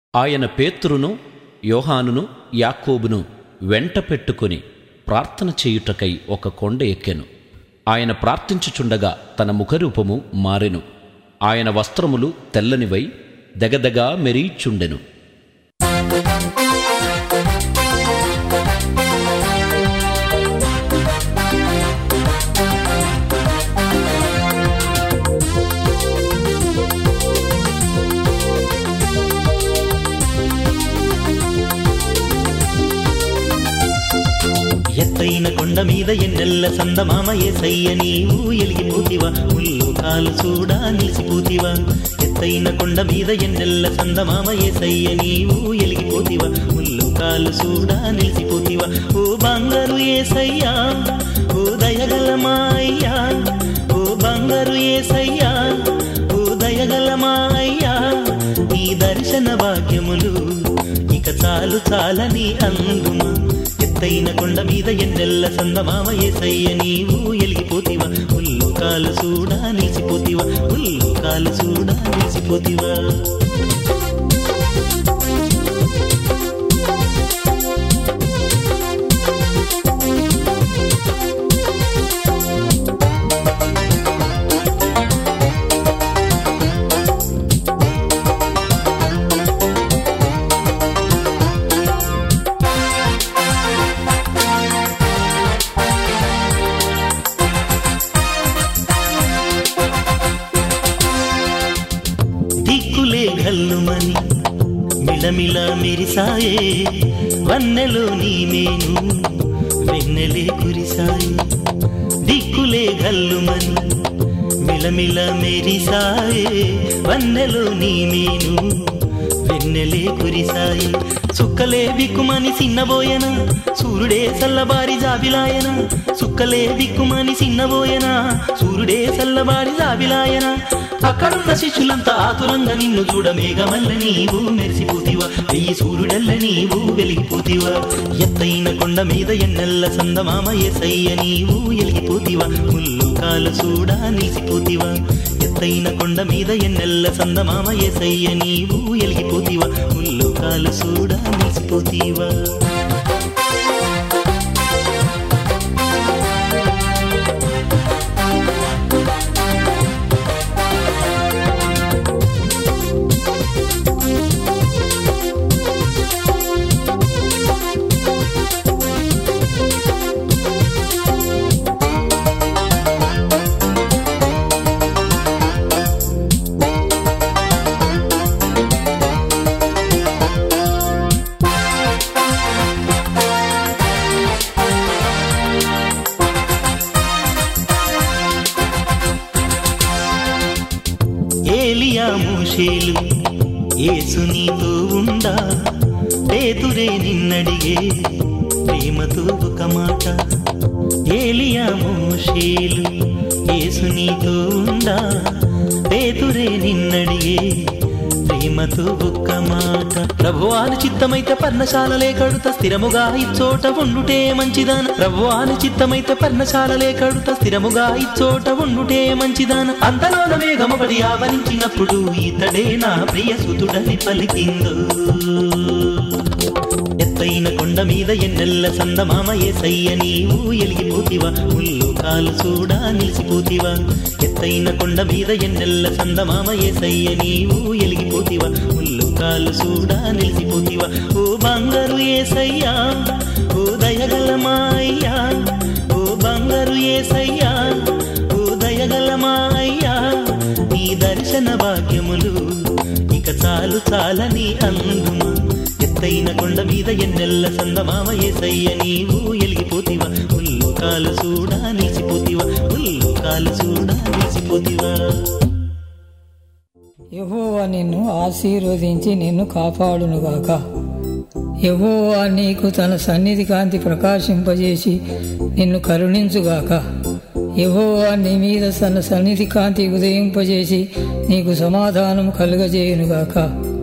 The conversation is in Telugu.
ఆయన పేతురును యోహానును యాకోబును వెంట పెట్టుకుని ప్రార్థన చేయుటకై ఒక కొండ ఎక్కెను. ఆయన ప్రార్థించుచుండగా తన ముఖరూపము మారెను. ఆయన వస్త్రములు తెల్లనివై దగదగా మెరీచుండెను. ఎత్తైన కొండ మీద ఎన్నెల్ల సందమామ యేసయ్య నీవు ఎలిగిపోతివా, ముల్లోకాలు చూడా నిలిచిపోతివా. ఎత్తైన కొండ మీద ఎన్నెల్ల సందమామ యేసయ్య నీవు ఎలిగిపోతివా, ముల్లోకాలు చూడా నిలిచిపోతివా. ఓ బంగారు యేసయ్యా, ఓ దయగల మాయ్యా, ఓ బంగారు యేసయ్యా, ఓ దయగల మాయ్యా. నీ దర్శన భాగ్యములు ఇక చాలు చాలని అందుమా. ఎత్తైన కొండ మీద ఎన్నెల్ల సందమామ యేసయ్య నీవు ఎలిగిపోతివా, ముల్లోకాలు చూడా నిలిచిపోతివా, ముల్లోకాలు చూడా నిలిచిపోతివా. దిక్కులే గల్లుమని మిలమిల మెరిసాయే, వన్నెలో నీ మేను వెన్నెలే కురిసాయి. దిక్కులే గల్లుమని మిలమిల మెరిసాయే, వన్నెలో నీ మేను వెన్నెలే కురిసాయి. సుక్కలే బిక్కుమని సిన్నబోయన, సూర్యుడే సల్లబారి జాబిలాయన. సుక్కలే బిక్కుమని సిన్నబోయన, సూర్యుడే సల్లబారి జాబిలాయన. అక్కడున్న శిష్యులంతా ఆతురంగా నిన్ను చూడ మేఘమల్ల నీవు మెరిసిపోతివా, వెయ్యి సూర్యుడల్ల నీవు వెలిగిపోతివా. ఎత్తైన కొండ మీద ఎన్నెల్ల సందమామ యేసయ్య నీవు ఎలిగిపోతివా, ముల్లోకాలు చూడా నిలిచిపోతివా. ఎత్తైన కొండ మీద ఎన్నెల్ల సందమామ యేసయ్య నీవు ఎలిగిపోతివా, ముల్లోకాలు చూడా నిలిచిపోతివా. ఏలియా మోషేలు యేసు నీతో ఉండా, పేతురే నిన్నడిగే ప్రేమతో ఒక మాట. ఏలియా మోషేలు యేసు నీతో ఉండా, పేతురే నిన్నడిగే ప్రేమతో ఒక్క మాట. ప్రభువాని చిత్తమైతే పర్ణశాలలే కడుత, స్థిరముగా ఇచ్చోట ఉండుటే మంచిదాన. ప్రభువాని చిత్తమైతే పర్ణశాలలే కడుత, స్థిరముగా ఇచ్చోట ఉండుటే మంచిదాన. అంతలోన మేఘమొకటి ఆవరించినప్పుడు ఇతడే నా ప్రియ సుతుడని పలికిందో. ఎత్తైన కొండ మీద ఎన్నెల్ల సందమామ యేసయ్య నీవు ఎలిగిపోతివా, ముల్లోకాలు చూడా నిలిచిపోతివా. ఎత్తైన కొండ మీద ఎన్నెల్ల సందమామ యేసయ్య నీవు ఎలిగిపోతివా, ముల్లోకాలు చూడా నిలిచిపోతివా. ఓ బంగారు యేసయ్యా, ఓ దయగల మాయ్యా, ఓ బంగారు యేసయ్యా, ఓ దయగల మాయ్యా. నీ దర్శన భాగ్యములు ఇక చాలు చాలని అందుమా. ఎత్తైన కొండ మీద ఎన్నెల్ల సందమామ యేసయ్య నీవు ఎలిగిపోతివా, ముల్లోకాలు చూడా నిలిచిపోతివా, ముల్లోకాలు చూడా నిలిచిపోతివా. యెహోవా నిన్ను ఆశీర్వదించి నిన్ను కాపాడునుగాక. యెహోవా నీకు తన సన్నిధి కాంతి ప్రకాశింపజేసి నిన్ను కరుణించుగాక. యెహోవా నీ మీద తన సన్నిధి కాంతి ఉదయింపజేసి నీకు సమాధానం కలుగజేయునుగాక.